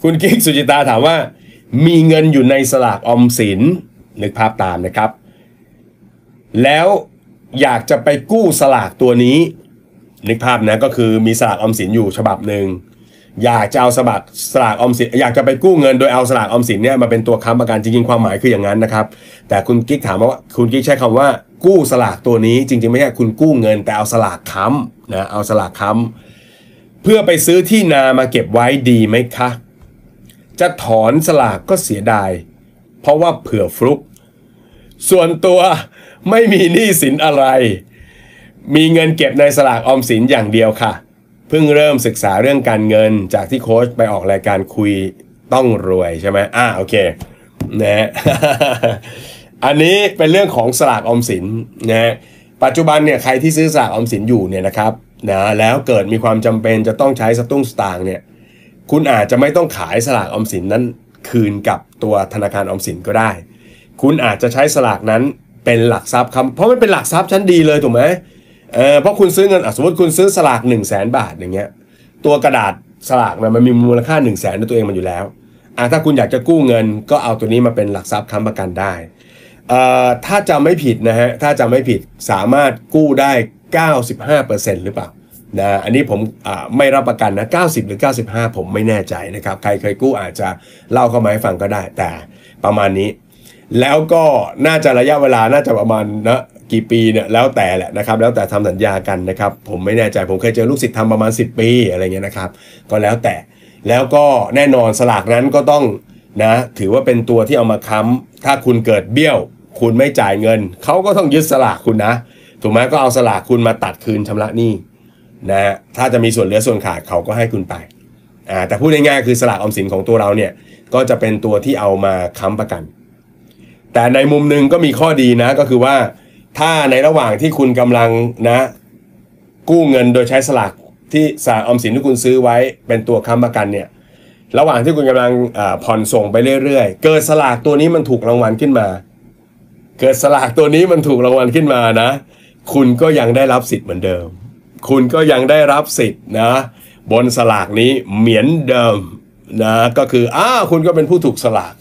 คุณกิ๊กสุจิตาถามว่ามีเงินอยู่ในสลากออมสินนึกภาพตามนะครับแล้วอยากจะไปกู้สลากตัวนี้นึกภาพนะก็คือมีสลากออมสินอยู่ฉบับหนึ่งอยากจะเอาสลากออมสินอยากจะไปกู้เงินโดยเอาสลากออมสินเนี่ยมาเป็นตัวค้ำประกันจริงๆความหมายคืออย่างนั้นนะครับแต่คุณกิ๊กถามว่าคุณกิ๊กใช้คำว่ากู้สลากตัวนี้จริงๆไม่ใช่คุณกู้เงินแต่เอาสลากค้ำนะเอาสลากค้ำเพื่อไปซื้อที่นามาเก็บไว้ดีไหมคะจะถอนสลากก็เสียดายเพราะว่าเผื่อฟลุกส่วนตัวไม่มีหนี้สินอะไรมีเงินเก็บในสลากออมสินอย่างเดียวค่ะเพิ่งเริ่มศึกษาเรื่องการเงินจากที่โค้ชไปออกรายการคุยต้องรวยใช่ไหมโอเคนะ อันนี้เป็นเรื่องของสลากออมสินนะปัจจุบันเนี่ยใครที่ซื้อสลากออมสินอยู่เนี่ยนะครับนะแล้วเกิดมีความจำเป็นจะต้องใช้สตุ้งสตางค์เนี่ยคุณอาจจะไม่ต้องขายสลากออมสินนั้นคืนกับตัวธนาคารออมสินก็ได้คุณอาจจะใช้สลากนั้นเป็นหลักทรัพย์ครับเพราะมันเป็นหลักทรัพย์ชั้นดีเลยถูกไหมเพราะคุณซื้อเงินสมมติคุณซื้อสลาก100,000 บาทอย่างเงี้ยตัวกระดาษสลากมันมีมูลค่า100,000ในตัวเองมันอยู่แล้วถ้าคุณอยากจะกู้เงินก็เอาตัวนี้มาเป็นหลักทรัพย์ค้ำประกันได้ถ้าจำไม่ผิดนะฮะถ้าจำไม่ผิดสามารถกู้ได้ 95% หรือเปล่านะอันนี้ผมไม่รับประกันนะ90หรือ95ผมไม่แน่ใจนะครับใครเคยกู้อาจจะเล่าเข้ามาให้ฟังก็ได้แต่ประมาณนี้แล้วก็น่าจะระยะเวลาน่าจะประมาณนะกี่ปีเนี่ยแล้วแต่แหละนะครับแล้วแต่ทำสัญญากันนะครับผมไม่แน่ใจผมเคยเจอลูกศิษย์ทำประมาณ10 ปีอะไรเงี้ยนะครับก็แล้วแต่แล้วก็แน่นอนสลากนั้นก็ต้องนะถือว่าเป็นตัวที่เอามาค้ำถ้าคุณเกิดเบี้ยวคุณไม่จ่ายเงินเขาก็ต้องยึดสลากคุณนะถูกไหมก็เอาสลากคุณมาตัดคืนชำระหนี้นะถ้าจะมีส่วนเหลือส่วนขาดเขาก็ให้คุณไปแต่พูดง่ายๆคือสลากออมสินของตัวเราเนี่ยก็จะเป็นตัวที่เอามาค้ำประกันแต่ในมุมหนึ่งก็มีข้อดีนะก็คือว่าถ้าในระหว่างที่คุณกำลังนะกู้เงินโดยใช้สลากที่สลากออมสินที่คุณซื้อไว้เป็นตัวค้ำประกันเนี่ยระหว่างที่คุณกำลังผ่อนส่งไปเรื่อยๆเกิดสลากตัวนี้มันถูกรางวัลขึ้นมานะคุณก็ยังได้รับสิทธิ์เหมือนเดิมคุณก็ยังได้รับสิทธิ์นะบนสลากนี้เหมือนเดิมนะก็คือคุณก็เป็นผู้ถูกสลาก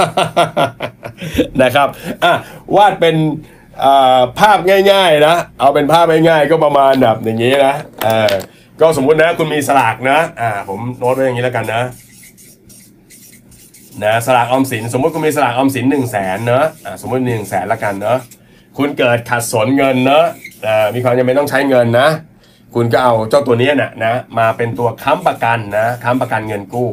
นะครับวาดเป็นภาพง่ายๆนะเอาเป็นภาพง่ายๆก็ประมาณแบบอย่างนี้นะก็สมมุตินะคุณมีสลากนะผมโน้ตไว้อย่างนี้แล้วกันนะสลากออมสินสมมติคุณมีสลากออมสิน100,000เนอะสมมติ100,000ละกันเนอะคุณเกิดขัดสนเงินเนอะมีความจำเป็นต้องใช้เงินนะคุณก็เอาเจ้าตัวนี้นะมาเป็นตัวค้ำประกันนะค้ำประกันเงินกู้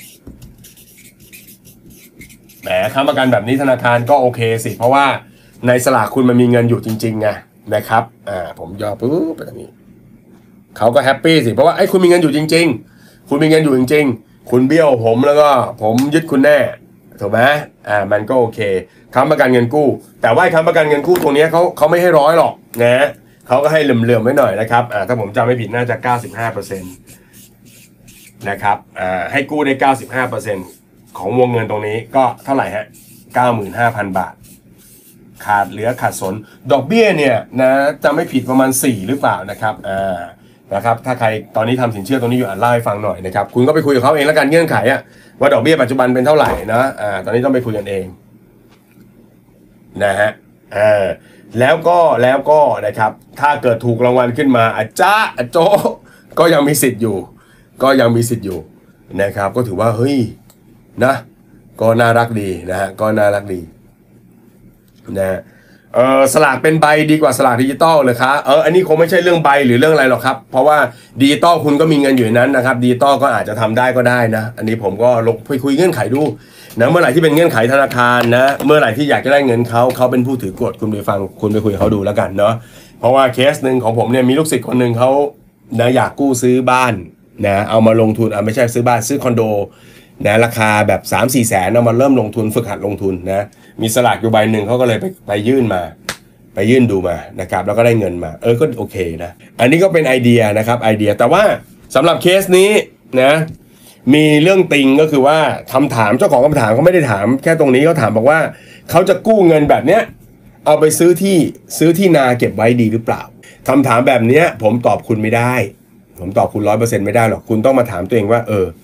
แหมค้ำประกันแบบนี้ธนาคารก็โอเคสิเพราะว่าในสลากคุณมันมีเงินอยู่จริงๆไงนะครับผมย่อปุ๊บไปแบบนี้เขาก็แฮปปี้สิเพราะว่าคุณมีเงินอยู่จริงๆคุณมีเงินอยู่จริงๆคุณเบี้ยวผมแล้วก็ผมยึดคุณแน่ถูกไหมมันก็โอเคค้ำประกันเงินกู้แต่ว่าค้ำประกันเงินกู้ตรงนี้เขาไม่ให้100หรอกนะเขาก็ให้เหลื่อมๆไว้หน่อยนะครับถ้าผมจำไม่ผิดน่าจะ 95% นะครับให้กู้ได้ 95% ของวงเงินตรงนี้ก็เท่าไหร่ฮะ 95,000 บาทขาดเหลือขาดสนดอกเบี้ยเนี่ยนะจำไม่ผิดประมาณ4หรือเปล่านะครับนะครับถ้าใครตอนนี้ทำสินเชื่อตรงนี้อยู่เล่าให้ฟังหน่อยนะครับคุณก็ไปคุยกับเขาเองแล้วกันเงื่อนไขว่าดอกเบี้ยปัจจุบันเป็นเท่าไหร่นะตอนนี้ต้องไปคุยกันเองนะฮะแล้วก็นะครับถ้าเกิดถูกรางวัลขึ้นมาโจก็ยังมีสิทธิ์อยู่นะครับก็ถือว่าเฮ้ยนะก็น่ารักดีนะฮะก็น่ารักดีนะสลากเป็นใบดีกว่าสลากดิจิตอลเลยครับอันนี้คงไม่ใช่เรื่องใบหรือเรื่องอะไรหรอกครับเพราะว่าดิจิตอลคุณก็มีเงินอยู่ในนั้นนะครับดิจิตอลก็อาจจะทำได้ก็ได้นะอันนี้ผมก็ลงไปคุยเงื่อนไขดูนะเมื่อไหร่ที่เป็นเงื่อนไขธนาคารนะเมื่อไหร่ที่อยากจะได้เงินเขาเป็นผู้ถือกฎคุณไปฟังคุณไปคุยกับเขาดูแล้วกันเนาะเพราะว่าเคสหนึ่งของผมเนี่ยมีลูกศิษย์คนหนึ่งเขานะอยากกู้ซื้อบ้านนะเอามาลงทุนไม่ใช่ซื้อบ้านซื้อคอนโดนะราคาแบบ 3-4 แสนเอามาเริ่มลงทุนฝึกหัดลงทุนนะมีสลากอยู่ใบหนึ่งเขาก็เลยไปยื่นดูมานะครับแล้วก็ได้เงินมาก็โอเคนะอันนี้ก็เป็นไอเดียนะครับไอเดียแต่ว่าสำหรับเคสนี้นะมีเรื่องติงก็คือว่าคำถามเจ้าของคำถามเขาไม่ได้ถามแค่ตรงนี้เขาถามบอกว่าเขาจะกู้เงินแบบเนี้ยเอาไปซื้อที่นาเก็บไว้ดีหรือเปล่าคำถามแบบเนี้ยผมตอบคุณไม่ได้ผมตอบคุณ 100% ไม่ได้หรอกคุณต้องมาถามตัวเองว่า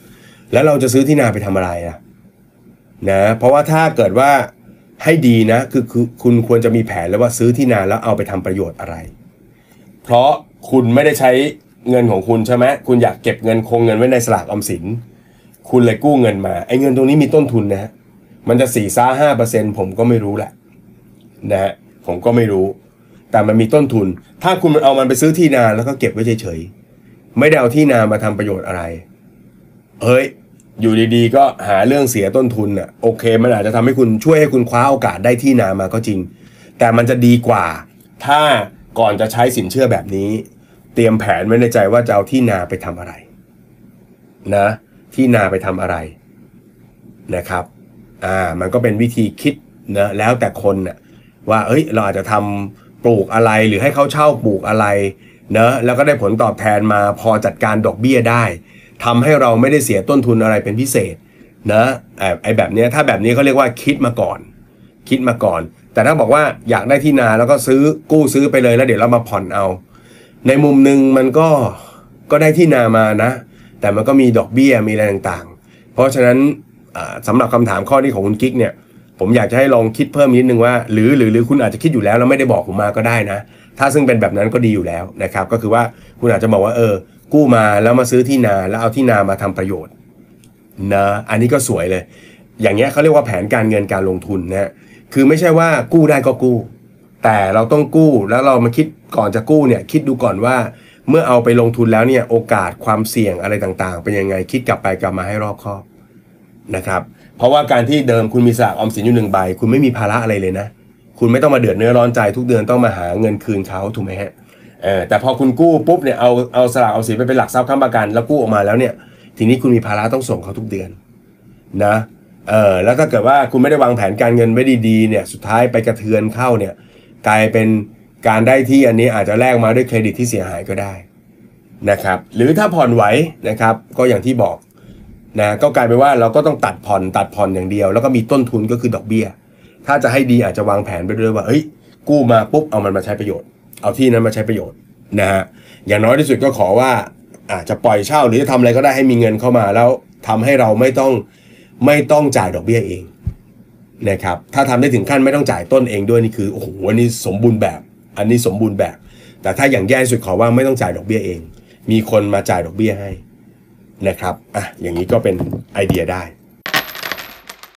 แล้วเราจะซื้อที่นาไปทำอะไรอะนะเพราะว่าถ้าเกิดว่าให้ดีนะคือคุณควรจะมีแผนแล้วว่าซื้อที่นาแล้วเอาไปทำประโยชน์อะไรเพราะคุณไม่ได้ใช้เงินของคุณใช่ไหมคุณอยากเก็บเงินคงเงินไว้ในสลากออมสินคุณเลยกู้เงินมาไอ้เงินตรงนี้มีต้นทุนนะฮะมันจะ4-5%ผมก็ไม่รู้แหละนะฮะผมก็ไม่รู้แต่มันมีต้นทุนถ้าคุณเอามันไปซื้อที่นาแล้วก็เก็บไว้เฉยๆไม่ได้เอาที่นามาทำประโยชน์อะไรเฮ้ยอยู่ดีๆก็หาเรื่องเสียต้นทุนอ่ะโอเคมันอาจจะทำให้คุณช่วยให้คุณคว้าโอกาสได้ที่นามาก็จริงแต่มันจะดีกว่าถ้าก่อนจะใช้สินเชื่อแบบนี้เตรียมแผนไว้ในใจว่าจะเอาที่นาไปทำอะไรนะที่นาไปทำอะไรนะครับมันก็เป็นวิธีคิดนะแล้วแต่คนน่ะว่าเอ้ยเราอาจจะทำปลูกอะไรหรือให้เขาเช่าปลูกอะไรเนะแล้วก็ได้ผลตอบแทนมาพอจัดการดอกเบี้ยได้ทำให้เราไม่ได้เสียต้นทุนอะไรเป็นพิเศษนะไอ้แบบนี้ถ้าแบบนี้เขาเรียกว่าคิดมาก่อนแต่ถ้าบอกว่าอยากได้ที่นาแล้วก็กู้ซื้อไปเลยแล้วเดี๋ยวเรามาผ่อนเอาในมุมหนึ่งมันก็ได้ที่นามานะแต่มันก็มีดอกเบี้ยมีอะไรต่างๆเพราะฉะนั้นสำหรับคำถามข้อนี้ของคุณกิ๊กเนี่ยผมอยากจะให้ลองคิดเพิ่มนิดนึงว่าหรือคุณอาจจะคิดอยู่แล้วไม่ได้บอกผมมาก็ได้นะถ้าซึ่งเป็นแบบนั้นก็ดีอยู่แล้วนะครับก็คือว่าคุณอาจจะบอกว่ากู้มาแล้วมาซื้อที่นาแล้วเอาที่นามาทำประโยชน์นะอันนี้ก็สวยเลยอย่างเงี้ยเขาเรียกว่าแผนการเงินการลงทุนนะคือไม่ใช่ว่ากู้ได้ก็กู้แต่เราต้องกู้แล้วเรามาคิดก่อนจะกู้เนี่ยคิดดูก่อนว่าเมื่อเอาไปลงทุนแล้วเนี่ยโอกาสความเสี่ยงอะไรต่างๆเป็นยังไงคิดกลับไปกลับมาให้รอบคอบนะครับเพราะว่าการที่เดิมคุณมีสลากออมสินอยู่1 ใบคุณไม่มีภาระอะไรเลยนะคุณไม่ต้องมาเดือดเนื้อร้อนใจทุกเดือนต้องมาหาเงินคืนเขาถูกไหมฮะแต่พอคุณกู้ปุ๊บเนี่ยเอาสลากออมสินไปเป็นหลักทรัพย์ค้ำประกันแล้วกู้ออกมาแล้วเนี่ยทีนี้คุณมีภาระต้องส่งเขาทุกเดือนนะแล้วถ้าเกิดว่าคุณไม่ได้วางแผนการเงินไว้ดีๆเนี่ยสุดท้ายไปกระเทือนเข้าเนี่ยกลายเป็นการได้ที่อันนี้อาจจะแลกมาด้วยเครดิตที่เสียหายก็ได้นะครับหรือถ้าผ่อนไหวนะครับก็อย่างที่บอกนะก็กลายเป็นว่าเราก็ต้องตัดผ่อนอย่างเดียวแล้วก็มีต้นทุนก็คือดอกเบี้ยถ้าจะให้ดีอาจจะวางแผนไปด้วยว่ากู้มาปุ๊บเอามันมาใช้ประโยชน์เอาที่นั้นมาใช้ประโยชน์นะฮะอย่างน้อยที่สุดก็ขอว่าอาจจะปล่อยเช่าหรือจะทำอะไรก็ได้ให้มีเงินเข้ามาแล้วทำให้เราไม่ต้องจ่ายดอกเบี้ยเองนะครับถ้าทำได้ถึงขั้นไม่ต้องจ่ายต้นเองด้วยนี่คือโอ้โหอันนี้สมบูรณ์แบบแต่ถ้าอย่างแย่ที่สุดขอว่าไม่ต้องจ่ายดอกเบี้ยเองมีคนมาจ่ายดอกเบี้ยให้นะครับอย่างนี้ก็เป็นไอเดียได้